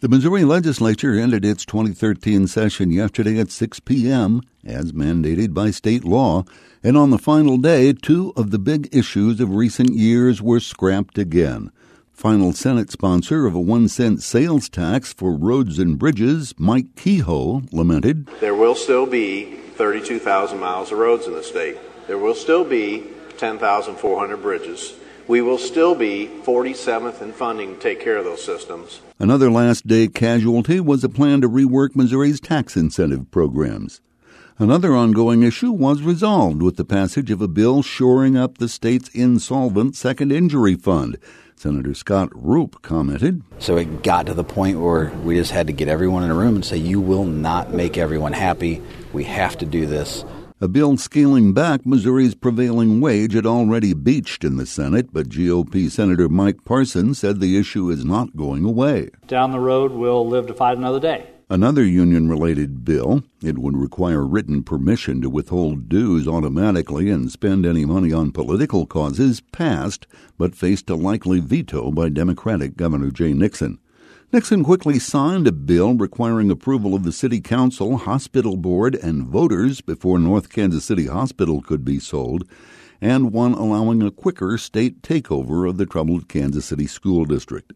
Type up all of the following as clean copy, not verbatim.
The Missouri legislature ended its 2013 session yesterday at 6 p.m., as mandated by state law, and on the final day, two of the big issues of recent years were scrapped again. Final Senate sponsor of a 1-cent sales tax for roads and bridges, Mike Kehoe, lamented, "There will still be 32,000 miles of roads in the state. There will still be 10,400 bridges. We will still be 47th in funding to take care of those systems." Another last-day casualty was a plan to rework Missouri's tax incentive programs. Another ongoing issue was resolved with the passage of a bill shoring up the state's insolvent Second Injury Fund. Senator Scott Roop commented, "So it got to the point where we just had to get everyone in a room and say, you will not make everyone happy. We have to do this." A bill scaling back Missouri's prevailing wage had already beached in the Senate, but GOP Senator Mike Parson said the issue is not going away. Down the road, we'll live to fight another day. Another union-related bill, it would require written permission to withhold dues automatically and spend any money on political causes, passed, but faced a likely veto by Democratic Governor Jay Nixon. Nixon quickly signed a bill requiring approval of the City Council, Hospital Board, and voters before North Kansas City Hospital could be sold, and one allowing a quicker state takeover of the troubled Kansas City School District.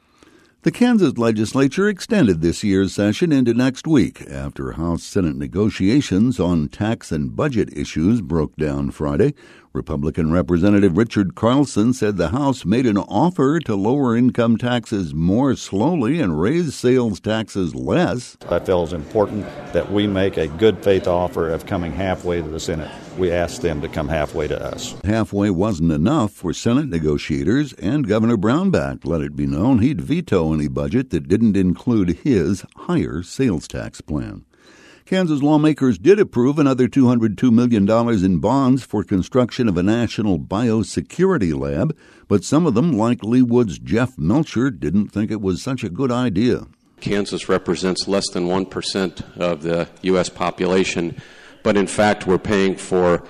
The Kansas legislature extended this year's session into next week after House-Senate negotiations on tax and budget issues broke down Friday. Republican Representative Richard Carlson said the House made an offer to lower income taxes more slowly and raise sales taxes less. I feel it's important that we make a good faith offer of coming halfway to the Senate. We asked them to come halfway to us. Halfway wasn't enough for Senate negotiators, and Governor Brownback let it be known he'd veto any budget that didn't include his higher sales tax plan. Kansas lawmakers did approve another $202 million in bonds for construction of a national biosecurity lab, but some of them, like Leewood's Jeff Melcher, didn't think it was such a good idea. Kansas represents less than 1% of the U.S. population, but in fact we're paying for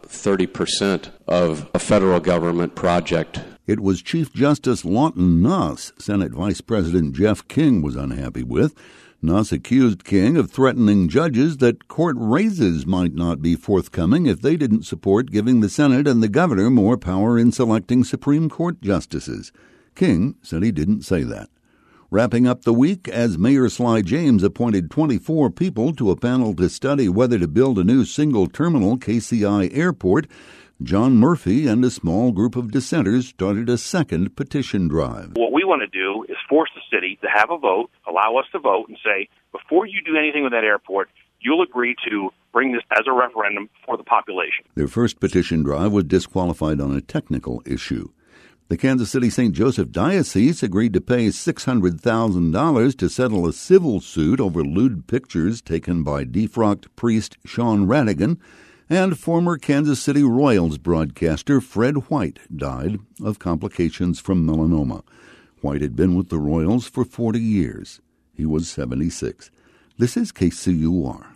30% of a federal government project. It was Chief Justice Lawton Nuss Senate Vice President Jeff King was unhappy with. Nuss accused King of threatening judges that court raises might not be forthcoming if they didn't support giving the Senate and the governor more power in selecting Supreme Court justices. King said he didn't say that. Wrapping up the week, as Mayor Sly James appointed 24 people to a panel to study whether to build a new single-terminal KCI airport, John Murphy and a small group of dissenters started a second petition drive. What we want to do is force the city to have a vote, allow us to vote, and say, before you do anything with that airport, you'll agree to bring this as a referendum for the population. Their first petition drive was disqualified on a technical issue. The Kansas City St. Joseph Diocese agreed to pay $600,000 to settle a civil suit over lewd pictures taken by defrocked priest Sean Radigan, and former Kansas City Royals broadcaster Fred White died of complications from melanoma. White had been with the Royals for 40 years. He was 76. This is KCUR.